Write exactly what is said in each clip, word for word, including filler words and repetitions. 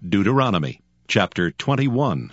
Deuteronomy chapter twenty-one.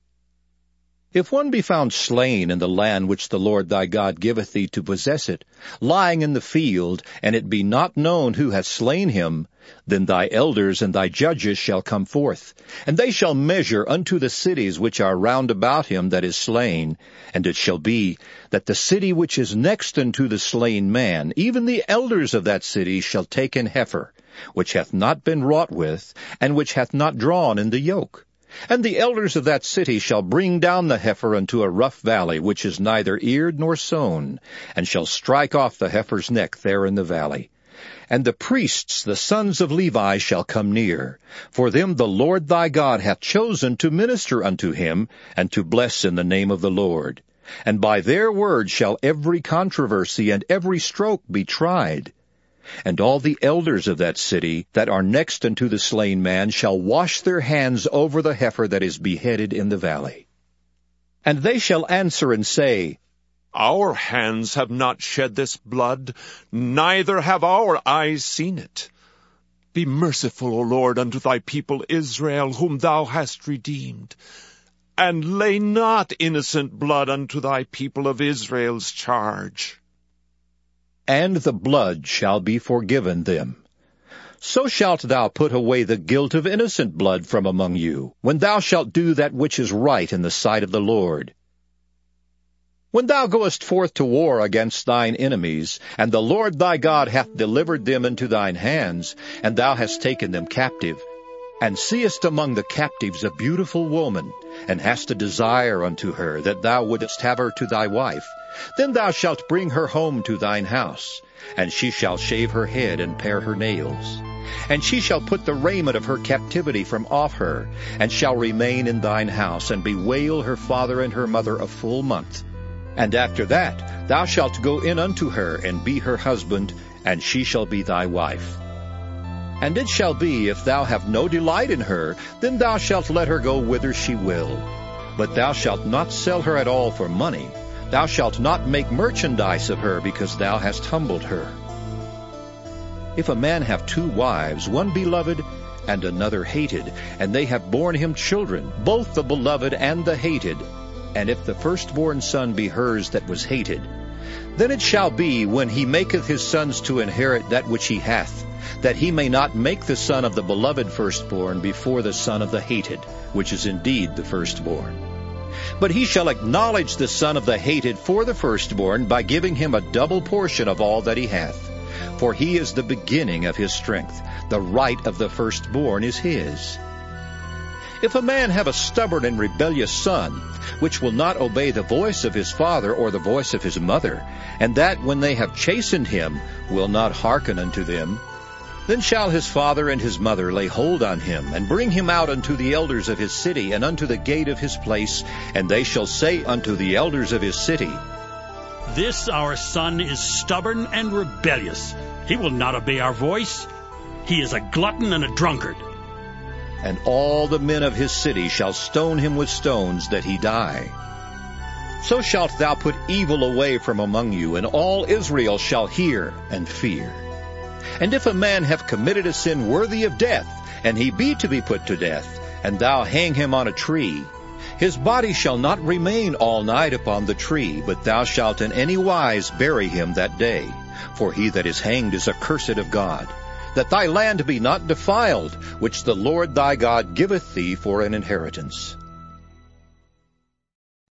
If one be found slain in the land which the Lord thy God giveth thee to possess it, lying in the field, and it be not known who hath slain him, then thy elders and thy judges shall come forth, and they shall measure unto the cities which are round about him that is slain. And it shall be that the city which is next unto the slain man, even the elders of that city shall take an heifer, which hath not been wrought with, and which hath not drawn in the yoke. And the elders of that city shall bring down the heifer unto a rough valley, which is neither eared nor sown, and shall strike off the heifer's neck there in the valley. And the priests, the sons of Levi, shall come near, for them the Lord thy God hath chosen to minister unto him, and to bless in the name of the Lord. And by their word shall every controversy and every stroke be tried. And all the elders of that city that are next unto the slain man shall wash their hands over the heifer that is beheaded in the valley. And they shall answer and say, Our hands have not shed this blood, neither have our eyes seen it. Be merciful, O Lord, unto thy people Israel, whom thou hast redeemed, and lay not innocent blood unto thy people of Israel's charge. And the blood shall be forgiven them. So shalt thou put away the guilt of innocent blood from among you, when thou shalt do that which is right in the sight of the Lord. When thou goest forth to war against thine enemies, and the Lord thy God hath delivered them into thine hands, and thou hast taken them captive, and seest among the captives a beautiful woman, and hast a desire unto her, that thou wouldest have her to thy wife, then thou shalt bring her home to thine house, and she shall shave her head and pare her nails. And she shall put the raiment of her captivity from off her, and shall remain in thine house, and bewail her father and her mother a full month. And after that thou shalt go in unto her, and be her husband, and she shall be thy wife. And it shall be, if thou have no delight in her, then thou shalt let her go whither she will. But thou shalt not sell her at all for money. Thou shalt not make merchandise of her, because thou hast humbled her. If a man have two wives, one beloved and another hated, and they have borne him children, both the beloved and the hated, and if the firstborn son be hers that was hated, then it shall be, when he maketh his sons to inherit that which he hath, that he may not make the son of the beloved firstborn before the son of the hated, which is indeed the firstborn. But he shall acknowledge the son of the hated for the firstborn by giving him a double portion of all that he hath. For he is the beginning of his strength. The right of the firstborn is his. If a man have a stubborn and rebellious son, which will not obey the voice of his father or the voice of his mother, and that when they have chastened him will not hearken unto them, then shall his father and his mother lay hold on him, and bring him out unto the elders of his city, and unto the gate of his place, and they shall say unto the elders of his city, This our son is stubborn and rebellious. He will not obey our voice. He is a glutton and a drunkard. And all the men of his city shall stone him with stones, that he die. So shalt thou put evil away from among you, and all Israel shall hear and fear. And if a man have committed a sin worthy of death, and he be to be put to death, and thou hang him on a tree, his body shall not remain all night upon the tree, but thou shalt in any wise bury him that day. For he that is hanged is accursed of God, that thy land be not defiled, which the Lord thy God giveth thee for an inheritance.